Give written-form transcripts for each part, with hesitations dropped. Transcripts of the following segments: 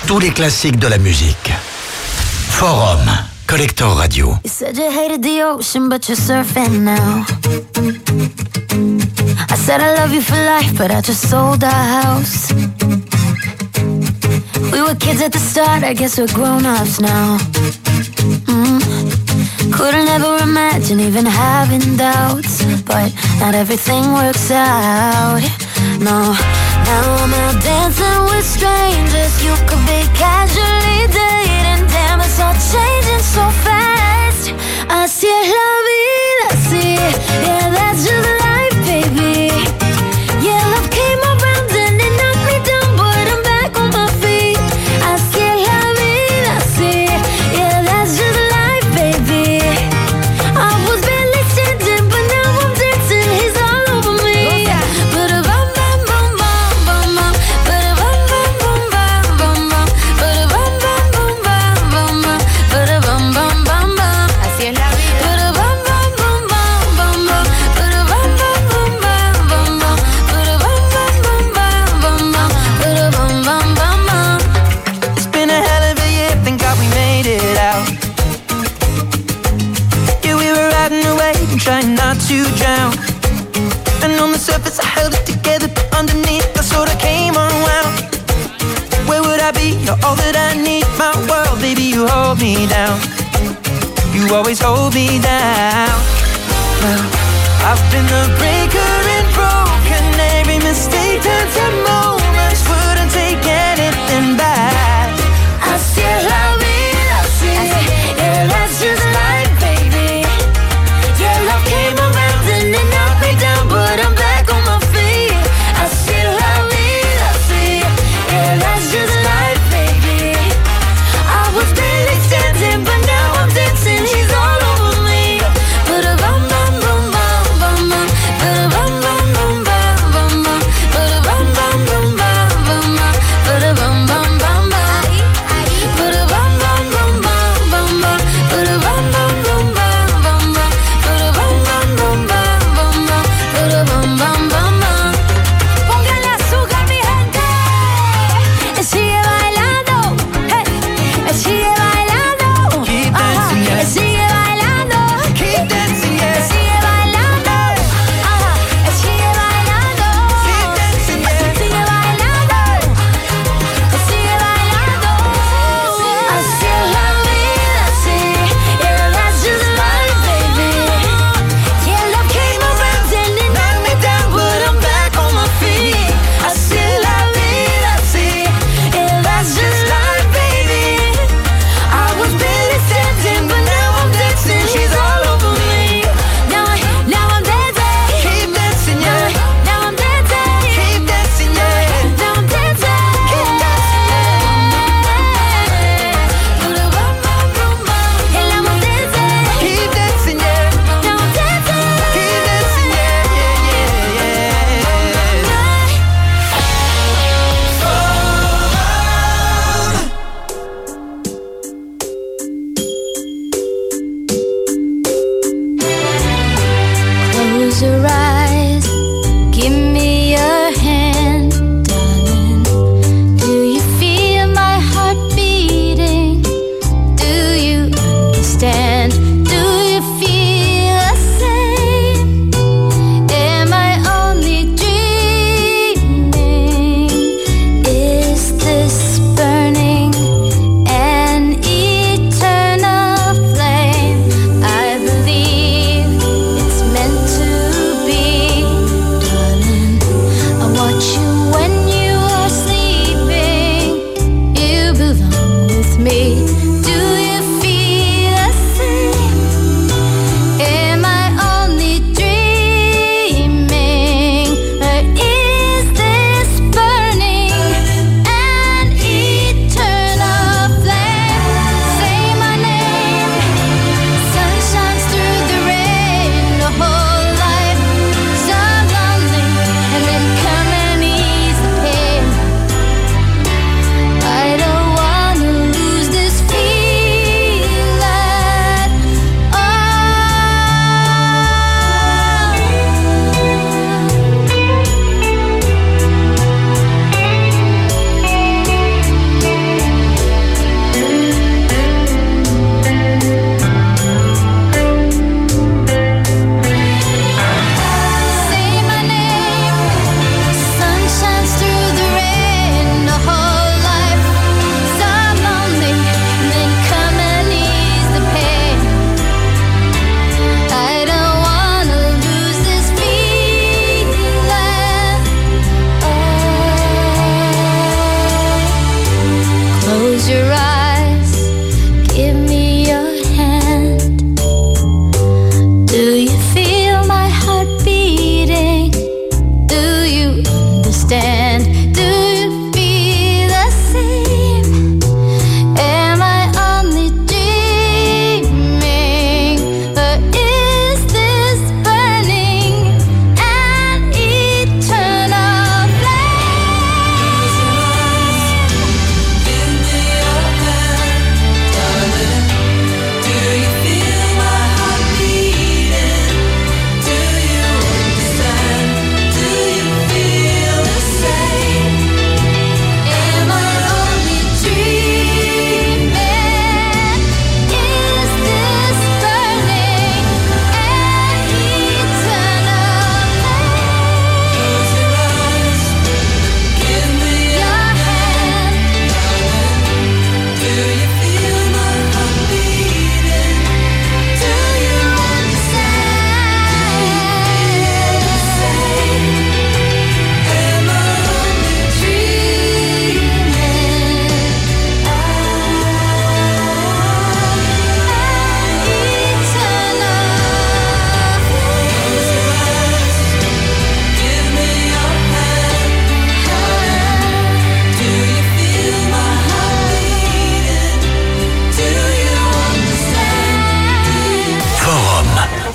Tous les classiques de la musique. Forum, Collector Radio. You said you hated the ocean, but you're surfing now. I said I love you for life, but I just sold our house. We were kids at the start, I guess we're grown-ups now. Couldn't ever imagine even having doubts, but not everything works out. No, now I'm out dancing with strangers. You could be casually dating. Damn, it's all changing so fast. Así es la vida, sí. Yeah, that's just life, baby. Yeah, love came around and it knocked me down, but I'm back on my feet. Así es la vida, sí. Yeah, that's just life, baby. I was barely standing, but now I'm dancing. He's all over me. Ba-da-bum, bum, bum, bum, bum, bum. Ba-da-bum, bum, bum, bum, bum, bum. Ba-da-bum, bum, bum, bum, bum, bum. Ba-da-bum, bum, bum, bum. Así es la vida. Ba-da-bum, bum, bum, bum, bum, bum. Ba-da-bum, bum, bum, bum, bum, bum. Ba-da-bum, bum, bum, bum, bum, bum. Ba-da-bum, bum, bum, bum. It's been a hell of a year, thank God we made it out. Yeah, we were riding away and trying not to drown. And on the surface I held it together, but underneath I sort of came unwound. Where would I be? You're all that I need. My world, baby, you hold me down. You always hold me down. Well, I've been the breaker and broken. Every mistake turns to moments. Wouldn't take anything back. Así es la vida, sí. Yeah, that's just life, baby. Yeah, love came around and it knocked me down, but I'm back on my feet. Así es la vida, sí. Yeah, that's just life, baby. I was barely standing, but now I'm dancing. He's all over me. Ba-da-bum, bum, bum, bum, bum, bum. Ba-da-bum, bum, bum, bum, bum, bum. Ba-da-bum, bum, bum, bum, bum, bum. Ba-da-bum, bum, bum, bum. Ba-da-bum, bum, bum, bum, bum, bum. Ba-da-bum, bum, bum, bum, bum, bum. Ba-da-bum, bum, bum, bum, bum, bum. Ba-da-bum, bum, bum, bum. Póngale azúcar, mi gente. Sigue bailando, hey. Sigue bailando. Keep dancing, yeah. Sigue bailando. Keep dancing, yeah. Sigue bailando. Sigue bailando. Keep dancing, yeah. Sigue bailando. Sigue bailando. Así es la vida, sí. Yeah, that's just life, baby. Yeah, love came around and it knocked me down, but I'm back on my feet. Así es la vida, sí. Yeah, that's just life, baby. I was barely standing, but now I'm dancing. She's all over me. Now I'm dancing. Keep dancing, yeah. Now I'm dancing. Keep dancing, yeah. Now I'm dancing. Keep dancing, And now I'm dancing. Keep dancing, yeah. Now I'm dancing. Keep dancing, yeah, yeah, yeah, yeah. Close your eyes, give me your hand, darling. Do you feel my heart beating? Do you understand? Do you feel the same? Am I only dreaming? Is this burning an eternal flame? I believe it's meant to be.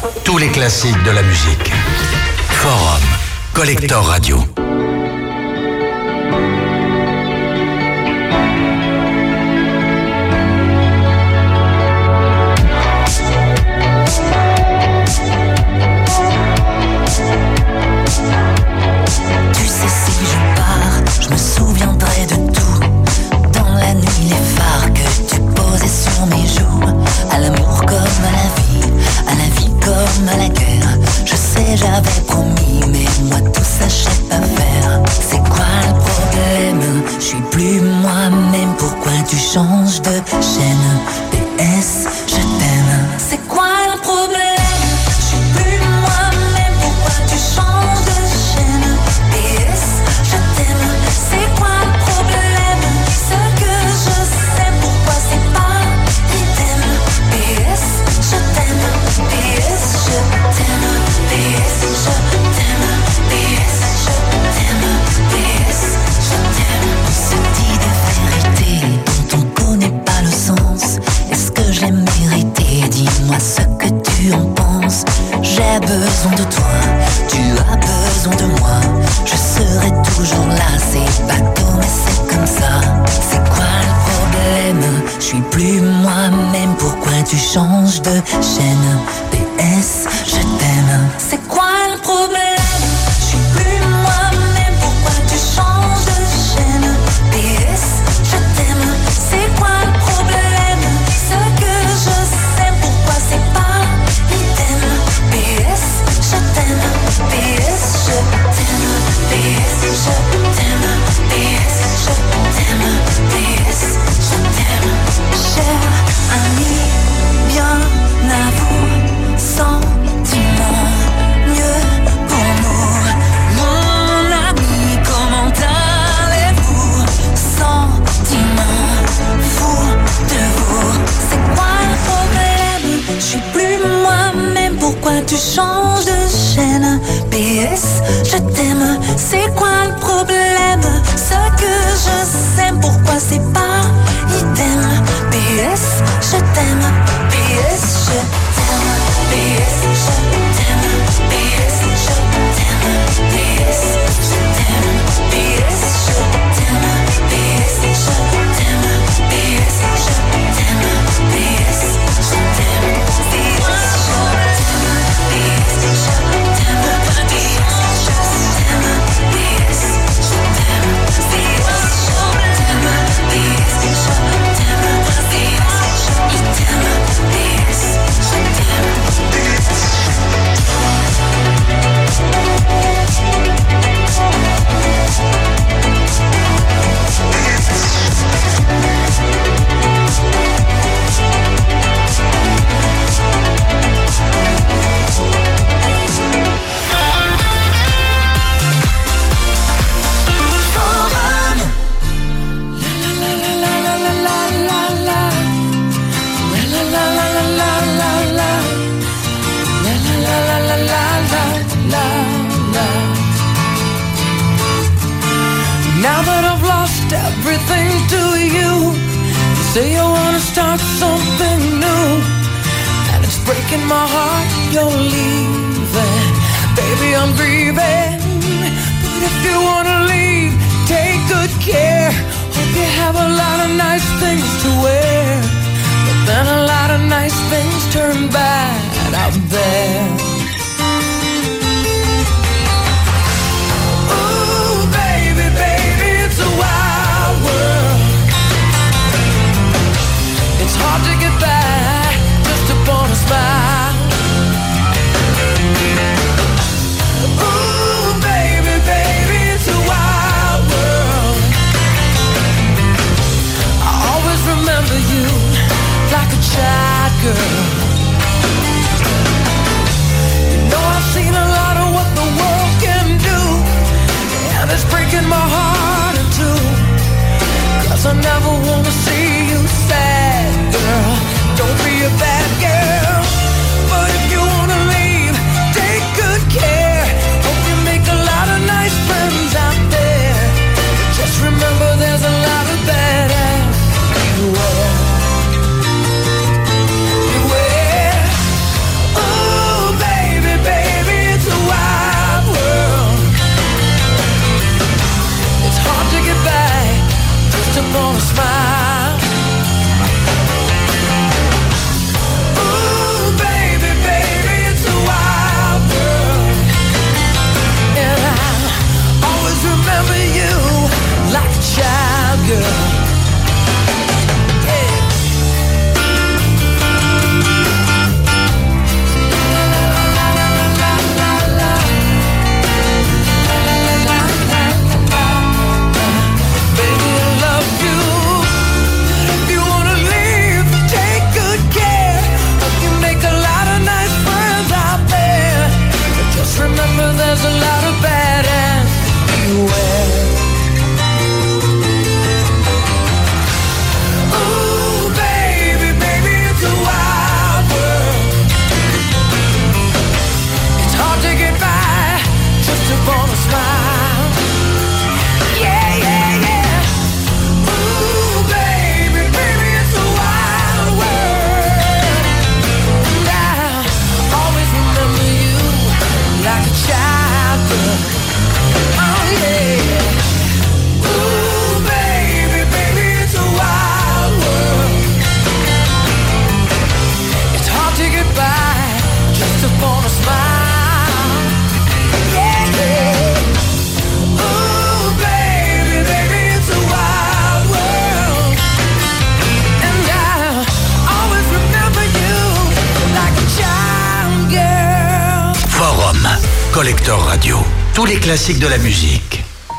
Tous les classiques de la musique. Forum. Collector Radio. Tu sais, si je pars, je me souviendrai de tout. Dans la nuit, les phares que tu posais sur mes joues. À l'amour comme à la vie comme à la guerre. Je sais, j'avais promis, mais moi tout ça je sais pas faire. C'est quoi le problème? Je suis plus moi-même, pourquoi tu changes de chaîne? PS, je t'aime. C'est quoi le problème? Je suis plus moi-même, pourquoi tu changes de chaîne? PS, je t'aime. C'est quoi le problème? Ce que je sais, pourquoi c'est pas idem? PS, je t'aime. PS, je t'aime. PS, je t'aime. PS, je t'aime. PS, je t'aime. On se dit des vérités dont on connaît pas le sens. Est-ce que je l'ai mérité? Dis-moi ce que tu en penses. J'ai besoin de toi, tu as besoin de moi. Je serai toujours là, c'est bateau mais c'est comme ça. C'est quoi le problème? Je suis plus moi-même, pourquoi tu changes de chaîne? PS, je t'aime. C'est quoi le problème? Je suis plus moi-même, pourquoi tu changes de chaîne? PS, je t'aime. C'est quoi le problème? Ce que je sais, pourquoi c'est pas idem? PS, je t'aime. PS, je t'aime. PS, je t'aime. PS, je t'aime. PS, je t'aime. Cher ami, bien à vous, sentiment, mieux pour nous. Mon ami, comment allez-vous? Sentiment, fou de vous. C'est quoi le problème? Je suis plus moi-même, pourquoi tu changes de chaîne? PS, je t'aime. C'est quoi le problème? Ce que je sais, pourquoi c'est pas idem? PS, je t'aime. PS, je t'aime. PS, je t'aime. PS, je t'aime. PS, je t'aime. PS, je t'aime. PS, je t'aime. PS, je t'aime. PS, je t'aime. Now that I've lost everything to you, you say you wanna start something new, and it's breaking my heart you're leaving. Baby, I'm grieving, but if you wanna leave, take good care. Hope you have a lot of nice things to wear, but then a lot of nice things turn bad out there. It's a wild world. It's hard to get back just upon a smile. Ooh, baby, baby, it's a wild world. I always remember you like a child girl. Collector Radio. Tous les classiques de la musique.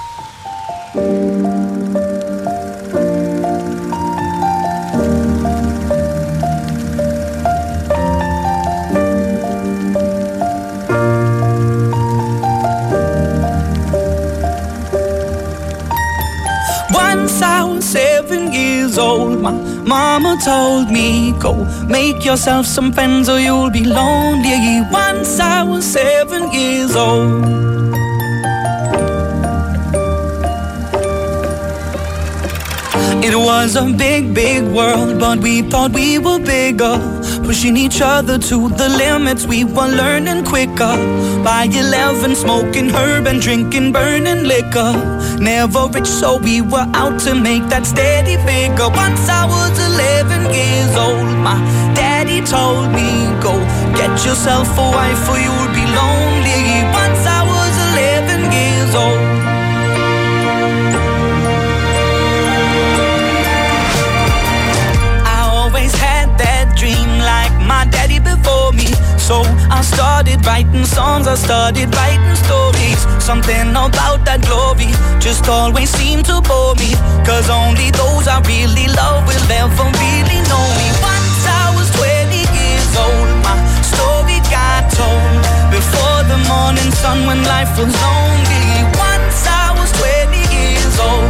Once I was 7 years old, my mama told me, go make yourself some friends or you'll be lonely. Once I was 7 years old. It was a big, big world, but we thought we were bigger, pushing each other to the limits. We were learning quicker. By 11, smoking herb and drinking burning liquor. Never rich, so we were out to make that steady figure. Once I was 11 years old, my daddy told me, go get yourself a wife or you'll be lonely. Once I was 11 years old. My daddy before me, so I started writing songs, I started writing stories. Something about that glory just always seemed to bore me, cause only those I really love will ever really know me. Once I was 20 years old, my story got told before the morning sun when life was lonely. Once I was 20 years old.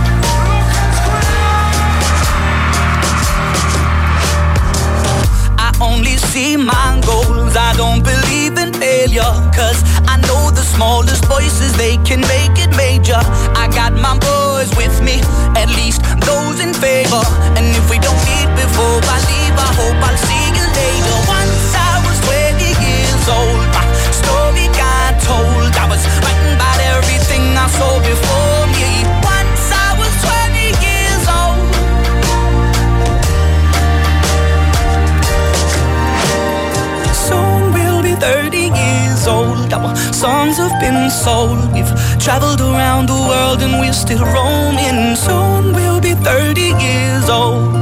Only see my goals, I don't believe in failure, cause I know the smallest voices, they can make it major. I got my boys with me, at least those in favor. And if we don't meet before I leave, I hope I'll see you later. Once I was 20 years old, my story got told. I was writing about everything I saw before me. Once I was 20 years old. Soon we'll be 30 years old. Our songs have been sold. We've traveled around the world and we're still roaming. Soon we'll be 30 years old.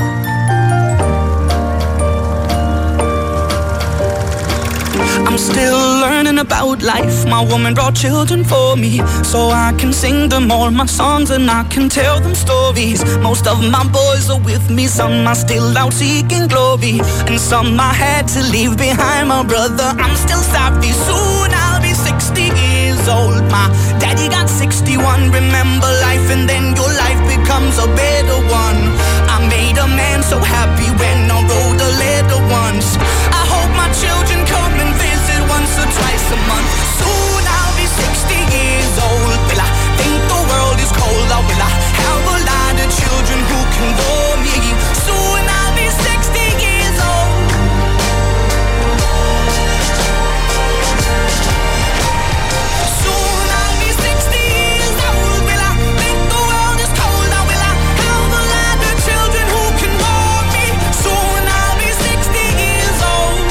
I'm still learning about life. My woman brought children for me, so I can sing them all my songs and I can tell them stories. Most of my boys are with me, some are still out seeking glory, and some I had to leave behind. My brother, I'm still sorry. Soon I'll be 60 years old. My daddy got 61. Remember life and then your life becomes a better one. I made a man so happy when I wrote a letter once. I hope my children come and visit once or twice a month. Soon I'll be 60 years old. Will I think the world is cold, or will I have a lot of children who can bore me? Soon I'll be 60 years old. Soon I'll be 60 years old. Will I think the world is cold, or will I have a lot of children who can bore me? Soon I'll be 60 years old.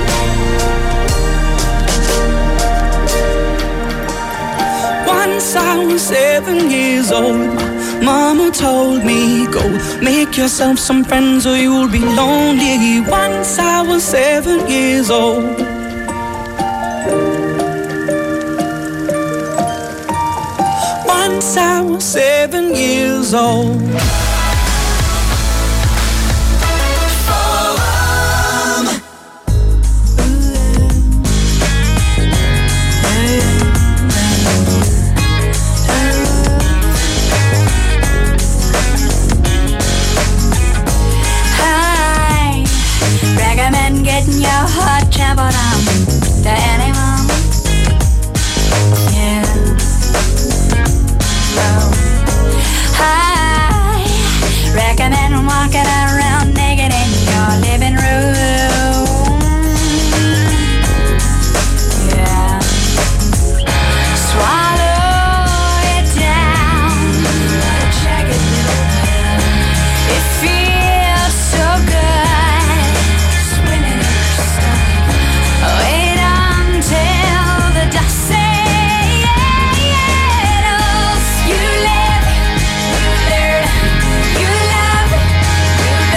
Once I was 7 years old, my mama told me, go make yourself some friends or you'll be lonely. Once I was 7 years old. Once I was 7 years old. Getting your heart trampled on to anyone. Yeah. Oh. I recommend walking around naked in your living room. Yeah. Swallow it down like a jagged little pill. It feels so good. Wait until the dust settles. You live, you learn, you love, you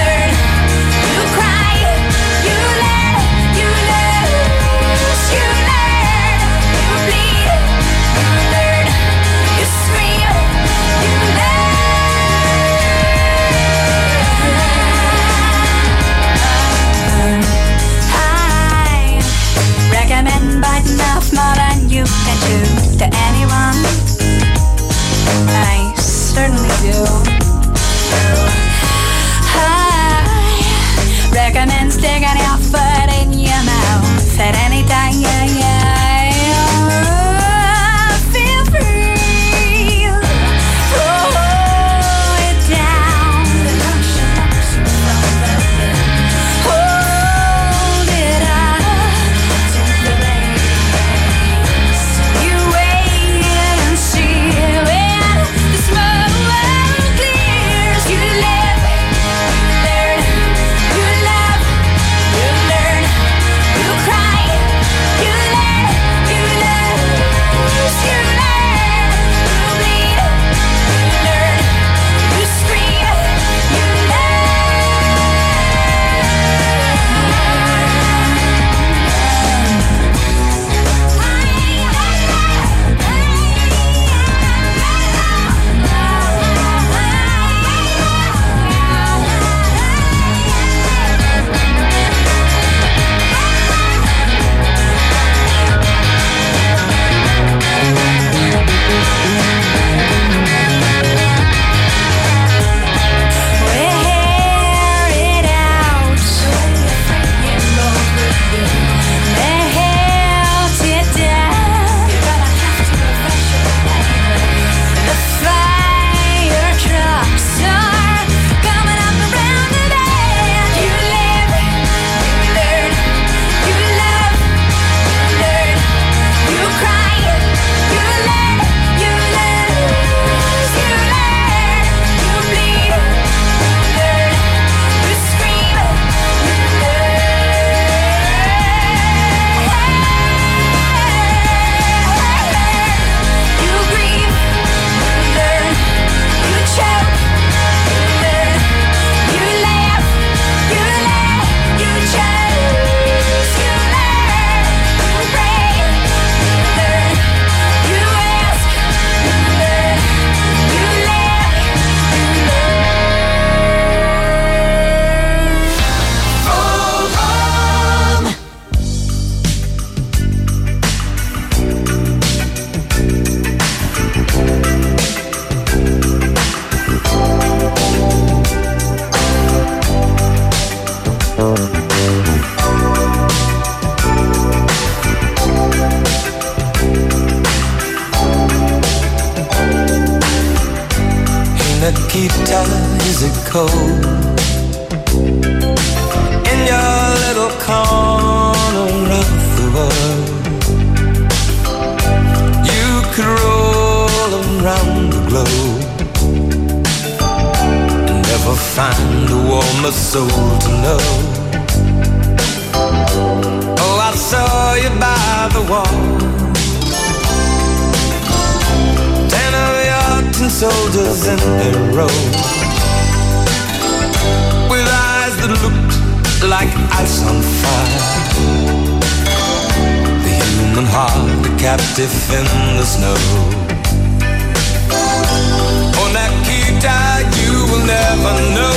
to anyone? I certainly do. I recommend sticking your foot in your mouth at any time. Feel free, roll it down, hold it up to the base. You wait and see when the smoke clears. You live, learn, you love, you learn, you cry, you learn, you lose, you learn, you bleed, you learn, you scream, you Nikita, is it cold in your little corner of the world? You could roll around the globe and never find a warmer soul to know. Oh, I saw you by the wall, 10 of your tin soldiers in a row, with eyes that looked like ice on fire. The human heart, a captive in the snow. Oh, Nikita, you will never know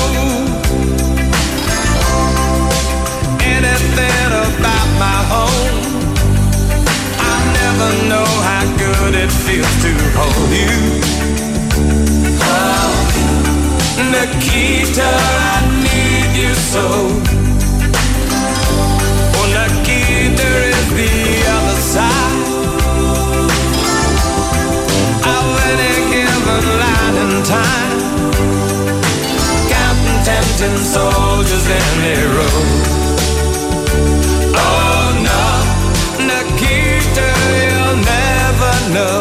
anything about my home. I never know how good it feels to hold you. Oh, Nikita, I need you so. Oh, Nikita is the other side of any given line in time, counting 10 soldiers in a row. Oh no, Nikita, you'll never know.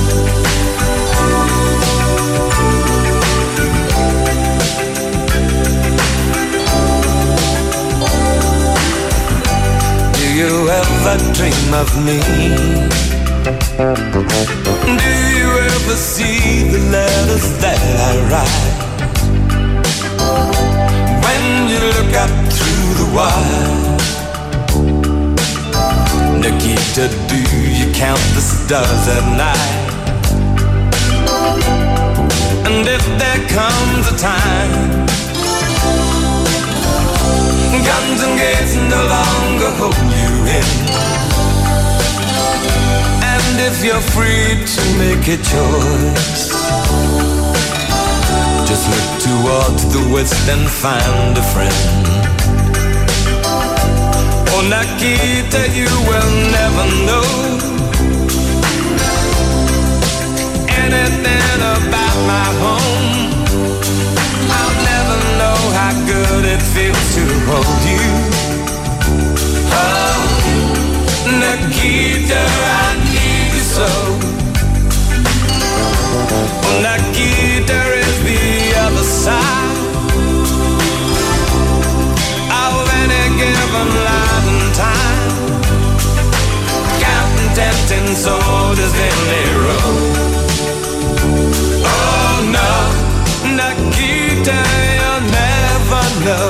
Do you ever dream of me? Do you ever see the letters that I write? When you look up through the wire, Nikita, do you count the stars at night? And if there comes a time guns and gates no longer hold you in, and if is you're free to make a choice. Just look towards the west and find a friend. Oh, Nikita, you will never know anything about my home. I'll never know how good it feels to hold you. Oh, Nikita, I need you so. Oh, Nikita is the other side of any given life and time. Counting tempting soldiers in a row. Oh no, Nikita, you'll never know.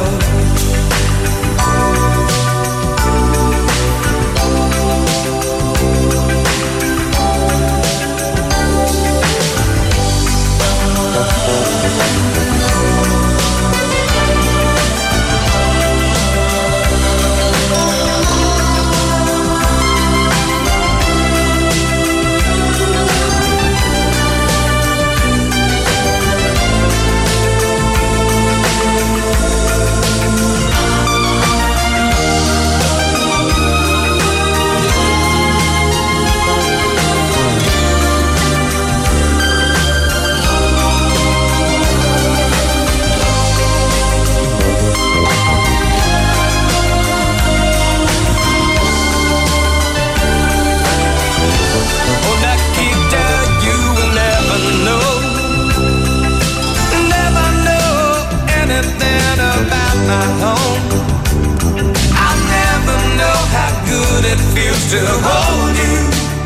To hold you,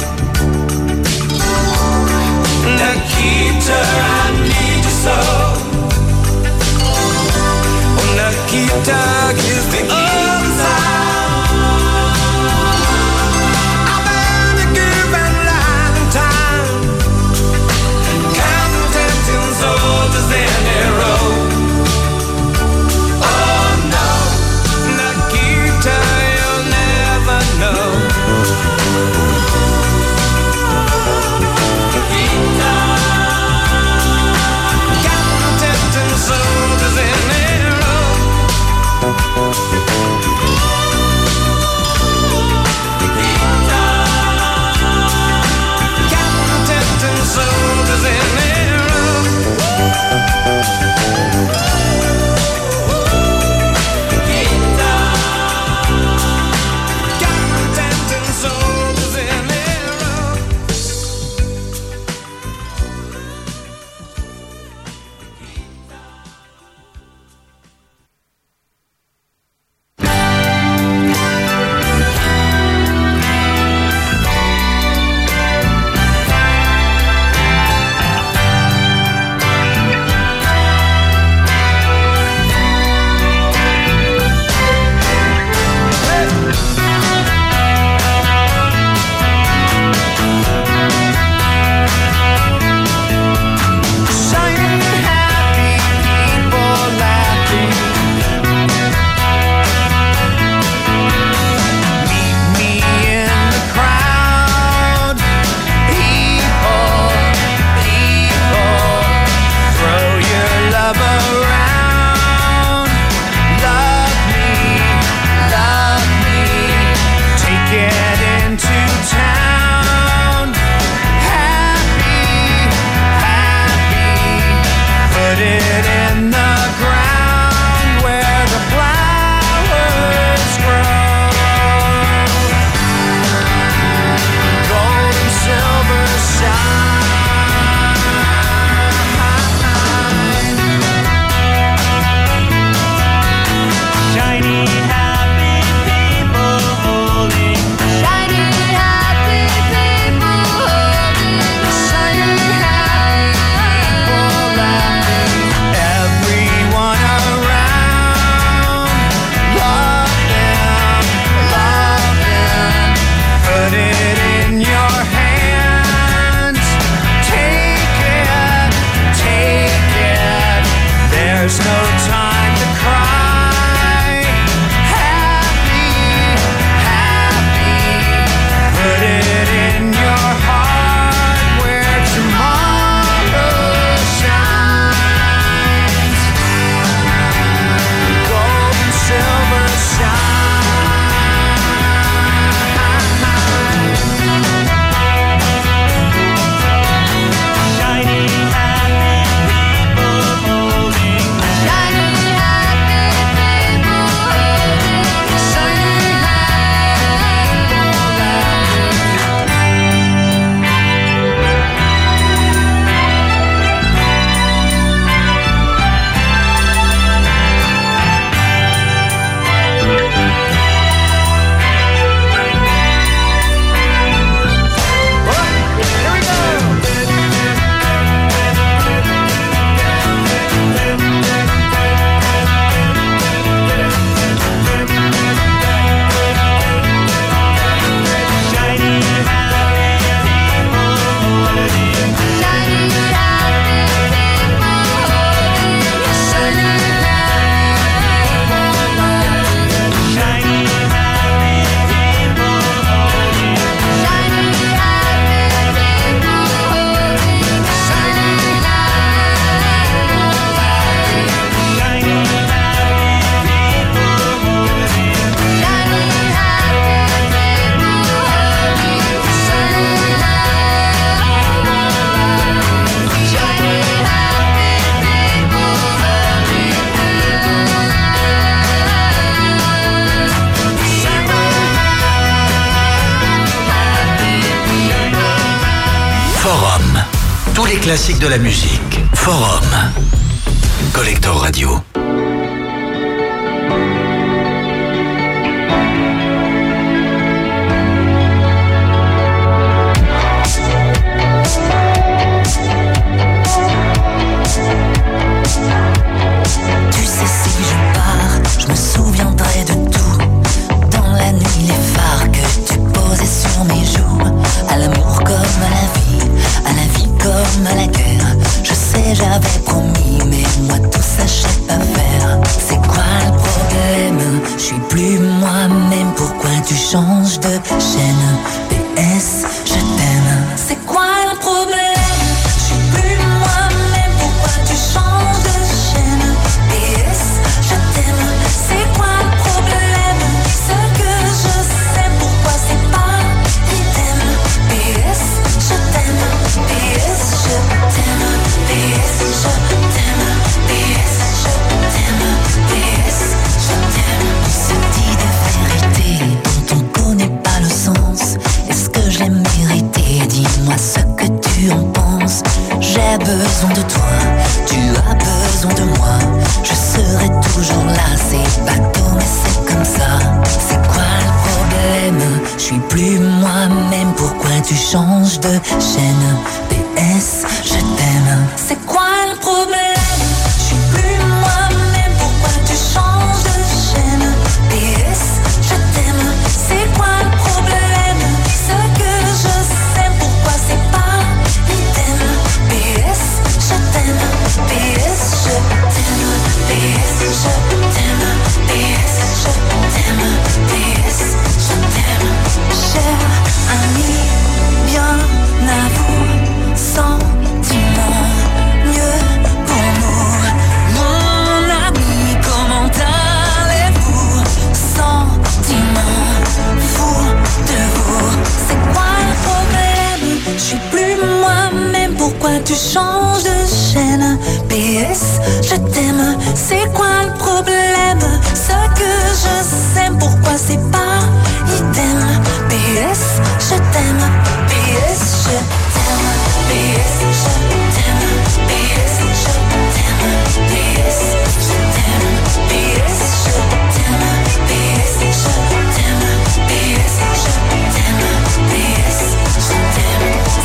Nikita, I need you so. Oh, Nikita is the other side. I've been a given life and time, counting tempting soldiers in a row. Oh no, Nikita, you'll never know. Soldiers in a row. tous les classiques de la musique. Forum. Collector Radio. Tu sais, si je pars, je me souviendrai de tout. Dans la nuit, les phares que tu posais sur mes joues. À l'amour comme à la vie comme à la guerre. Je sais, j'avais promis, mais moi tout ça je sais pas faire. C'est quoi le problème? Je suis plus moi-même, pourquoi tu changes de chaîne? PS, je t'aime. C'est quoi le problème? Je suis plus moi-même, pourquoi tu changes de chaîne? PS, je t'aime. C'est quoi le problème? Ce que je sais, pourquoi c'est pas idem? PS, je t'aime. PS, je t'aime. PS, je t'aime. PS, je t'aime. PS, je t'aime. On se dit des vérités dont on connaît pas le sens. Est-ce que je l'ai mérité? Dis-moi ce que tu en penses. J'ai besoin de toi, tu as besoin de moi. Je serai toujours là, c'est bateau mais c'est comme ça. C'est quoi le problème? Je suis plus moi-même, pourquoi tu changes de chaîne? PS, je t'aime. C'est quoi le problème? Je suis plus moi-même, pourquoi tu changes de chaîne? PS, je t'aime. C'est quoi le problème? Ce que je sais, pourquoi c'est pas idem? PS, je t'aime. PS, je t'aime. PS, je t'aime. PS, je t'aime. PS, je t'aime. Cher ami, bien à vous, sentiment, mieux pour nous. Mon ami, comment allez-vous? Sentiment, fou de vous. C'est quoi le problème? Je suis plus moi-même, pourquoi tu changes de chaîne? PS, je t'aime. C'est quoi le problème? Ce que je sais, pourquoi c'est pas idem? PS, je t'aime. PS, je t'aime. PS, je t'aime. PS, je t'aime. PS, je t'aime. PS, je t'aime. PS, je t'aime. PS, je t'aime. PS, je t'aime.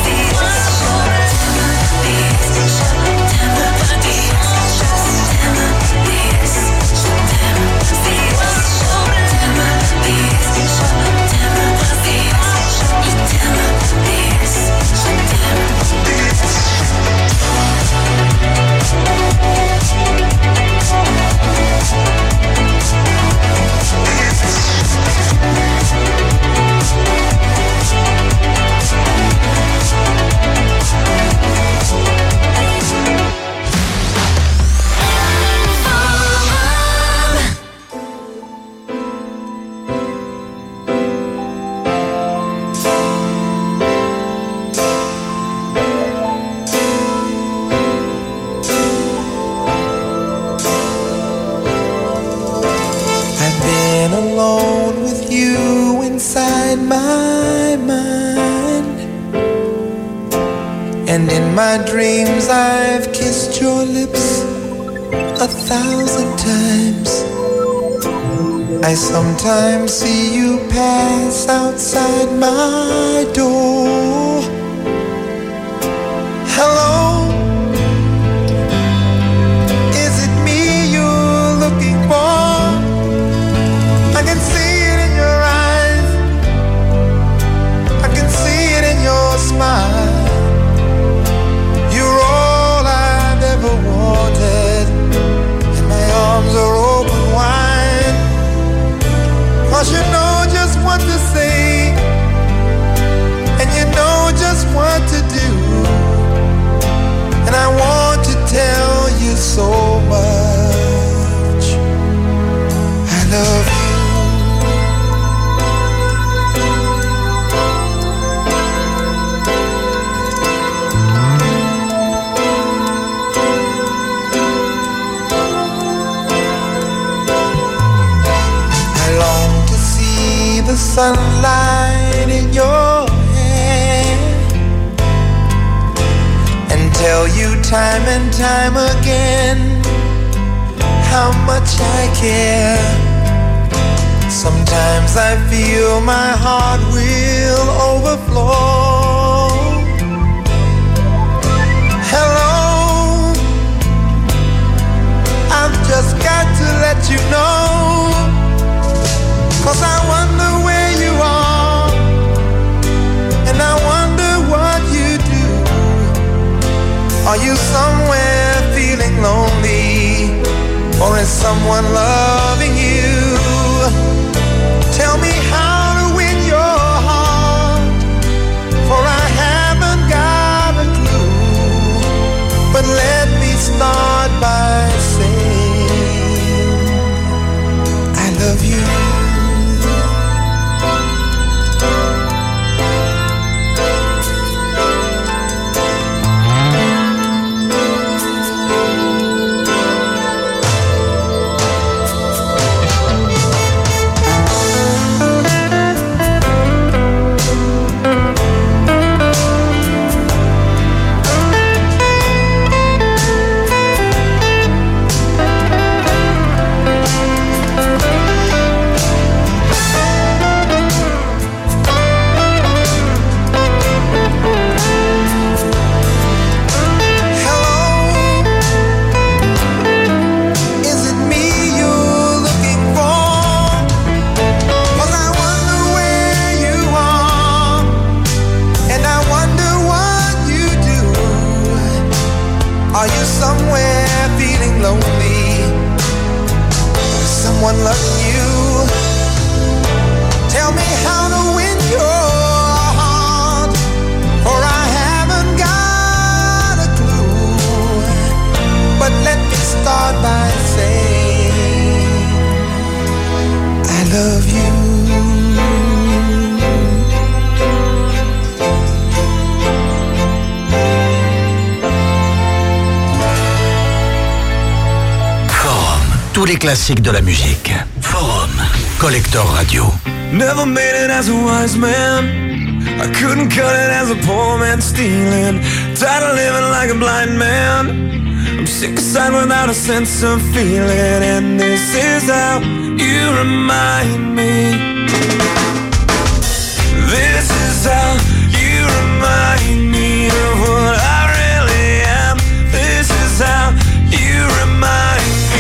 And in my dreams I've kissed your lips 1,000 times. I sometimes see you pass outside my door. Hello, is it me you're looking for? I can see it in your eyes, I can see it in your smile. You're all I've ever wanted, and my arms are open wide. 'Cause you know just what to say, and you know just what to do. And I want to tell you so much. I love you. I long to see the sunlight in your hair and tell you time and time again how much I care. Sometimes I feel my heart will overflow. Hello, I've just got to let you know, 'cause I wonder where you are, and I wonder what you do. Are you somewhere feeling lonely, or is someone loving you? Tell me how to win your heart, for I haven't got a clue. But let me start by saying I love you. Someone loving you. Tell me how to win your heart, for I haven't got a clue. But let me start by saying I love you. Tous les classiques de la musique. Forum Collector Radio. Never made it as a wise man. I couldn't cut it as a poor man stealing. Tired of living like a blind man. I'm sick aside without a sense of feeling. And this is how you remind me. This is how you remind me of what I really am. This is how you remind me.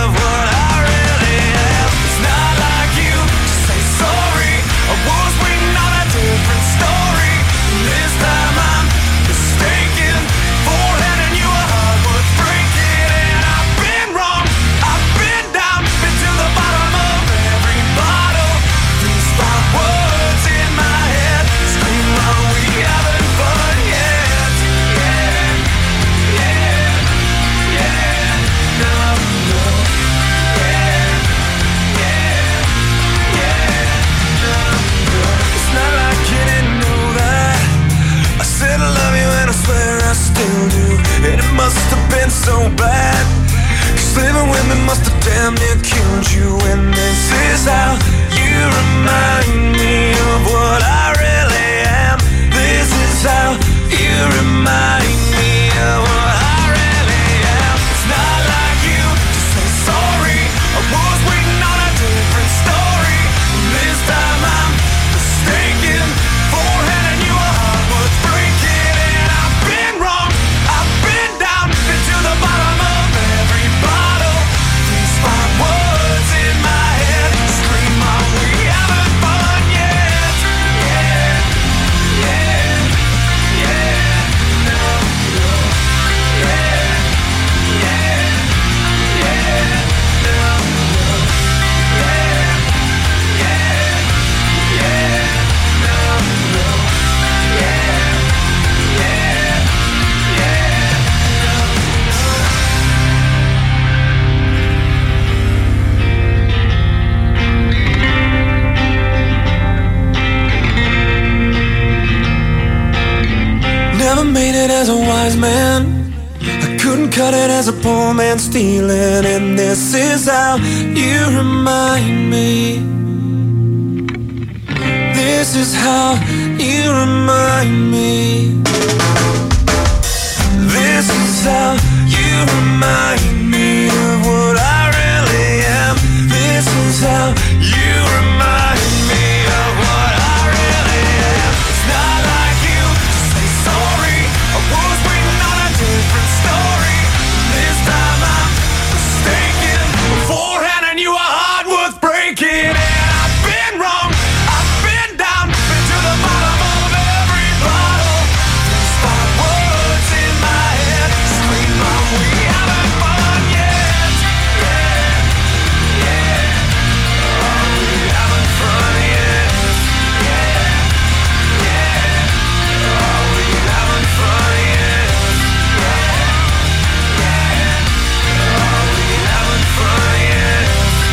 And it must have been so bad, 'cause living with me must have damn near killed you. And this is how you remind me of what I really am. This is how you remind me of what I really am. It's not like you to say sorry. I was waiting on a different story. This time I'm mistaken for handing you a heart worth breaking. And I've been wrong. To the bottom of every bottle, these 5 words in my head scream out, we haven't fun yet. Yeah, yeah, yeah, no, no, yeah, yeah, yeah, no, no, yeah, yeah, yeah, no, no, yeah, yeah, yeah. Never made it as a wise man. I couldn't cut it as a poor man stealing. And this is how you remind me. This is how you remind me. This is how you remind me of what I really am. This is how you remind me of what I really am. It's not like you to say sorry. I was waiting on a different story. This time I'm mistaken. Beforehand I knew a heart worth breaking. And I've been wrong, I've been down, been to the bottom of every bottle. Despite words in my head, scream out, we haven't fun yet. Yeah, yeah. Oh, we haven't fun yet. Yeah, yeah. Oh, we haven't fun yet. Yeah, yeah. Oh, we haven't fun yet.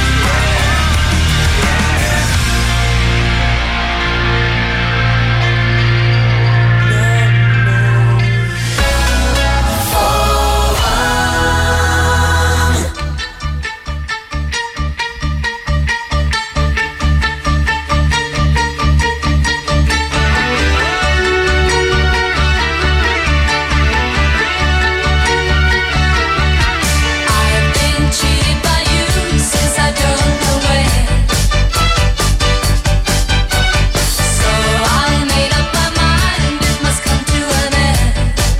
I've been cheated by you since I don't know when. So I made up my mind, it must come to an end.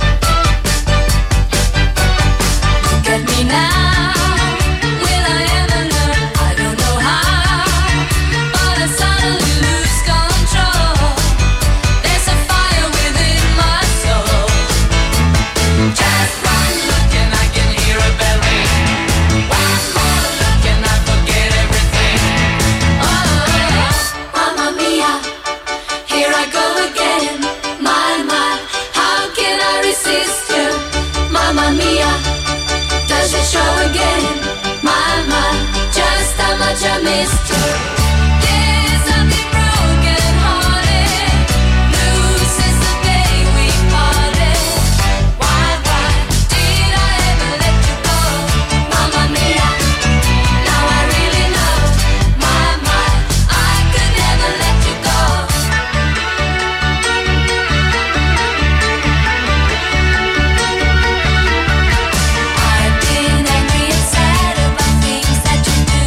Look at me now, will I ever learn? I don't know how, but I suddenly lose control. There's a fire within my soul. Just one look and I can hear a bell ring. One more look and I forget everything. Oh, Mamma Mia, here I go again. My, how can I resist you? Mamma Mia, does it show again? My, just how much I missed you. There's something broken hearted, blue since the day we parted. Why did I ever let you go? Mamma Mia, now I really know. My, I could never let you go. I've been angry and sad about things that you do.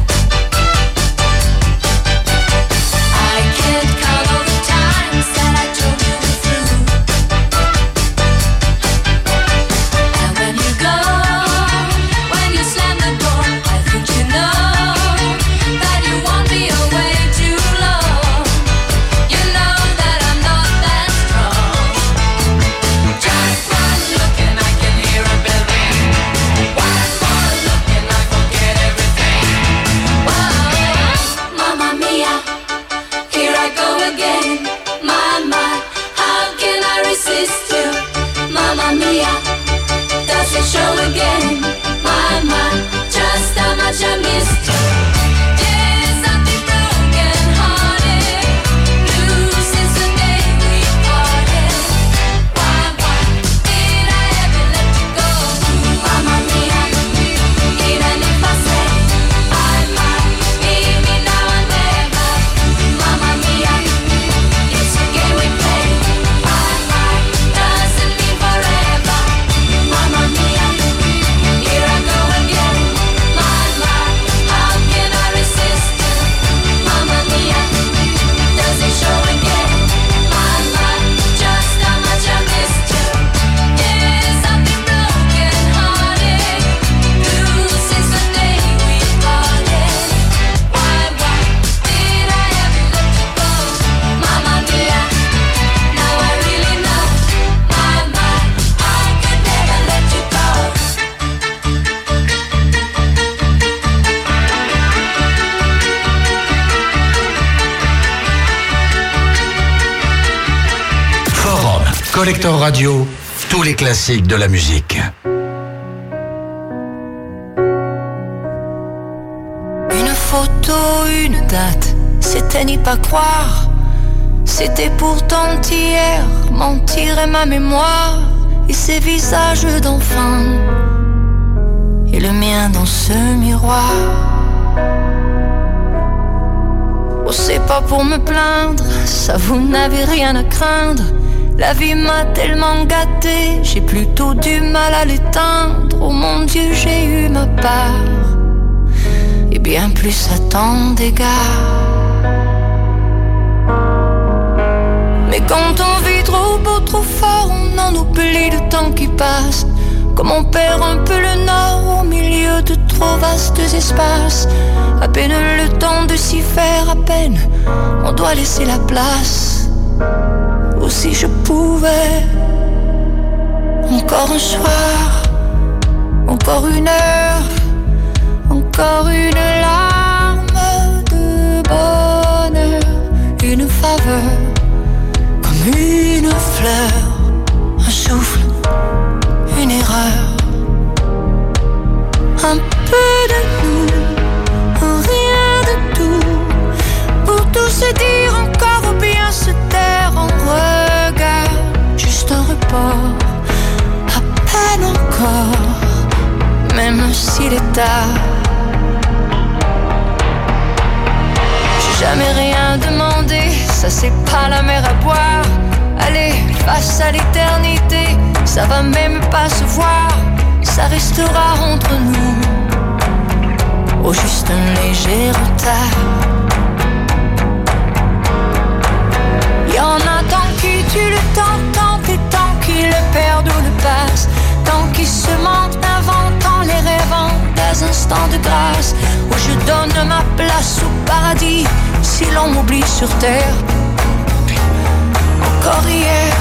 I can't count all the times that I told you we're through. And when you go, when you slam the door, I think you know that you won't be away too long. You know that I'm not that strong. Just one look and I can hear a bell ring. One more look and I forget everything. Whoa, Mamma Mia, here I go again. My, how can I resist you? Mamma Mia, does it show again? My, just how much I missed you. There's something broken hearted, blue since the day we parted. Why did I ever let you go? Mamma Mia, even if I say bye, leave me now or never. Mamma Mia, it's a game we play. Bye, doesn't mean forever. Mamma Mia, here I go again. How can I resist you? Mamma Mia, does it show again? Just how much I missed you. There's something broken hearted, blue since the day we parted. Why did I ever let you go? Mamma Mia, now I really know. I could never let you go. Forum, Collector Radio, tous les classiques de la musique. Une photo, une date, c'était n'y pas croire. C'était pourtant hier, mentir est ma mémoire. Et ces visages d'enfants, et le mien dans ce miroir. Oh, c'est pas pour me plaindre, ça vous n'avez rien à craindre. La vie m'a tellement gâté, j'ai plutôt du mal à l'éteindre. Oh mon Dieu, j'ai eu ma part, et bien plus à tant d'égards. Mais quand on vit trop beau, trop fort, on en oublie le temps qui passe. Comme on perd un peu le nord au milieu de trop vastes espaces. À peine le temps de s'y faire, à peine on doit laisser la place. Ou si je pouvais, encore un soir, encore une heure, encore une larme de bonheur, une faveur, comme une fleur, un souffle, une erreur, un peu de nous, rien de tout, pour tout se dire encore ou bien se taire en regard, juste un report, à peine encore, même s'il est tard. J'ai jamais rien demandé, ça c'est pas la mer à boire. Allez, face à l'éternité, ça va même pas se voir, ça restera entre nous, au juste un léger retard. Y'en a tant qui tuent le temps, tant et tant qui le perdent ou le passent, tant qui se mentent, inventant les rêvant des instants de grâce, où je donne ma place au paradis, si l'on m'oublie sur terre. Encore hier,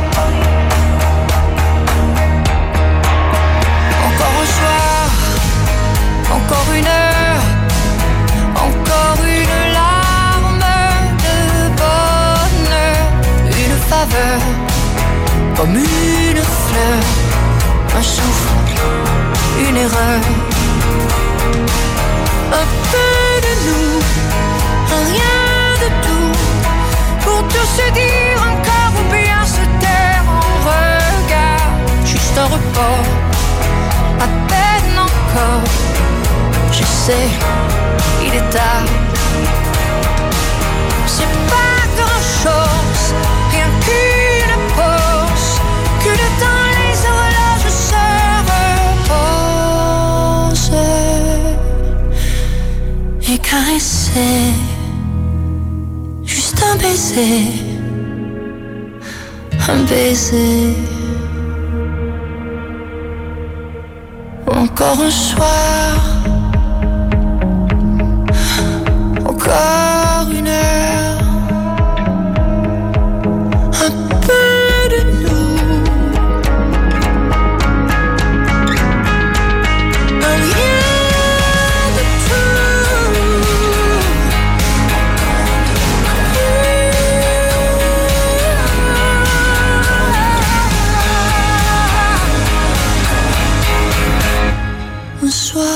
encore un soir, encore une heure, encore une larme de bonheur, une faveur, comme une fleur, un souffle, une erreur, un peu de nous, rien de tout, pour tout se dire encore ou bien se taire en regard, juste un report, à peine encore, je sais, il est tard. C'est pas grand chose, rien qu'une pause, que le temps les horloges se reposent et caresser. Juste un baiser, encore un soir, encore une heure, un peu de nous, rien de tout. Un soir.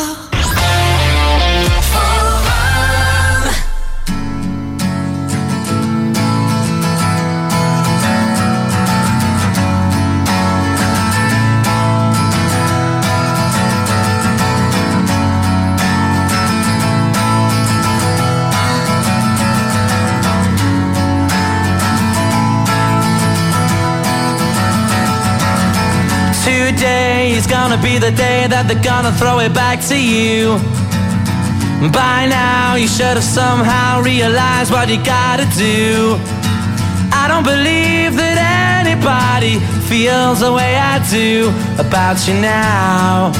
Today is gonna be the day that they're gonna throw it back to you. By now you should have somehow realized what you gotta do. I don't believe that anybody feels the way I do about you now.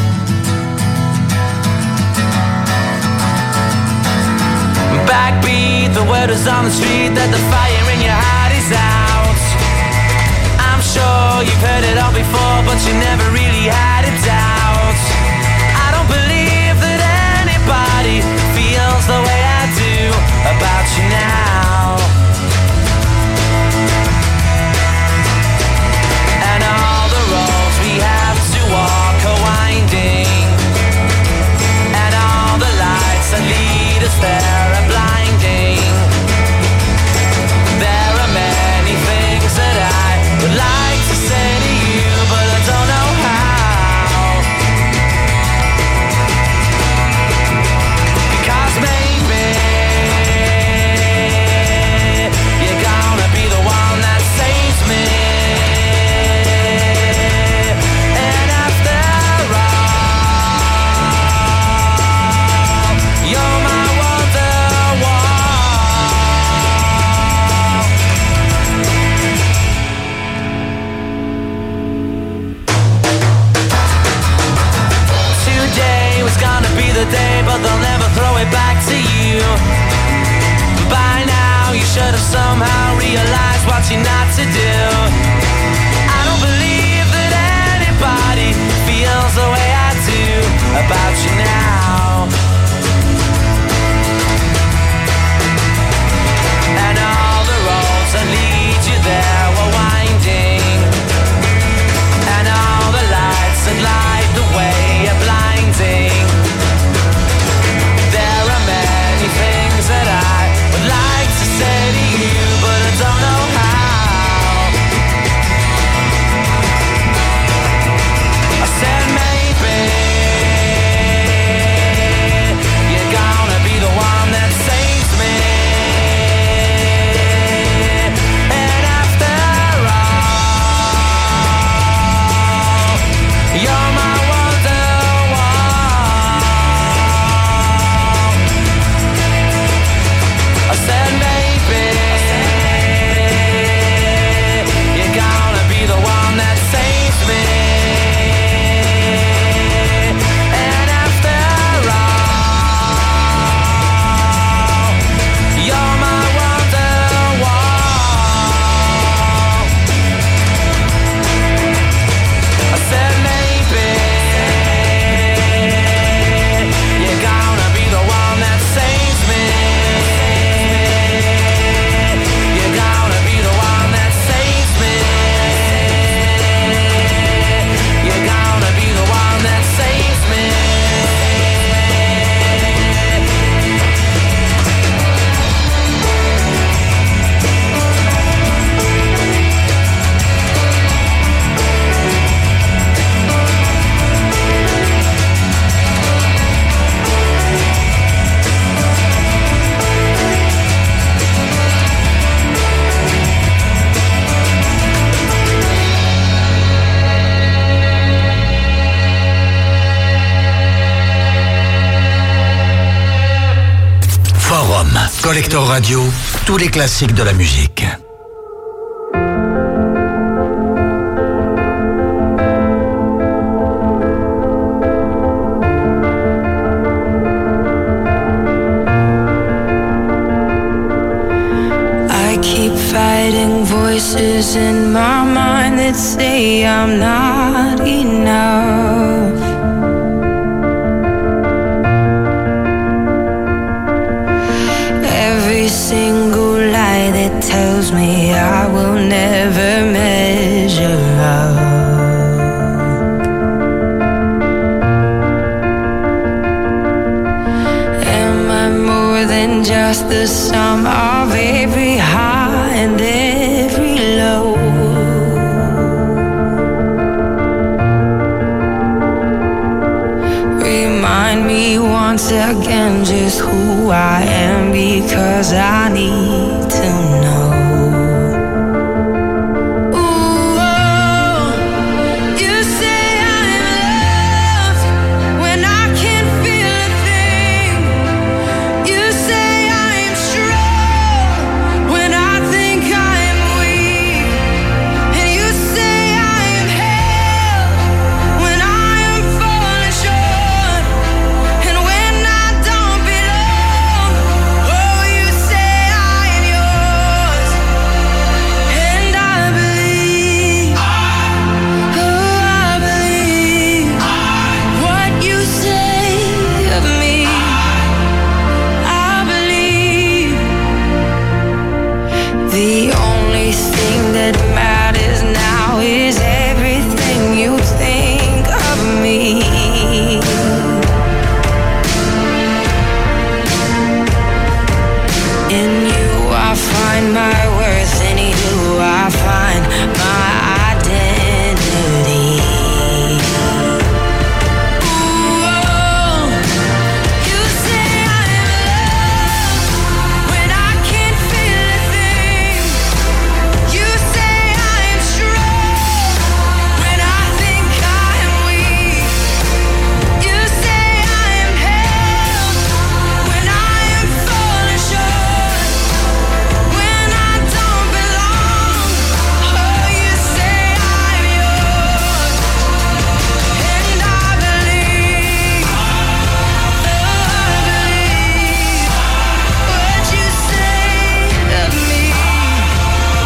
Backbeat, the word is on the street that the fire in your heart is out. I'm sure you've heard it all before, but you never really had a doubt. I don't believe that anybody feels the way I do about you now. And all the roads we have to walk are winding, and all the lights that lead us there are blinding. There are many things that I would like to say to you, but I don't know how. want you not to do. I don't believe that anybody feels the way I do about you now. And all the roads that lead you there were winding, and all the lights that light the way are blinding. There are many things that I would like to say to you, but I don't know how. I said maybe you're gonna be the one that saves me. And after all, you're my wonderwall. I said maybe you're gonna be the one that saves me. And after all, you're my wonderwall. I said maybe you're gonna be the one that saves me. You're gonna be the one that saves me. You're gonna be the one that saves me. Forum, Collector Radio, tous les classiques de la musique. I keep fighting voices in my mind that say I'm not enough. Every single lie that tells me I will never measure up. Am I more than just the sum of every high and every low? Remind me once again just who I am, because I need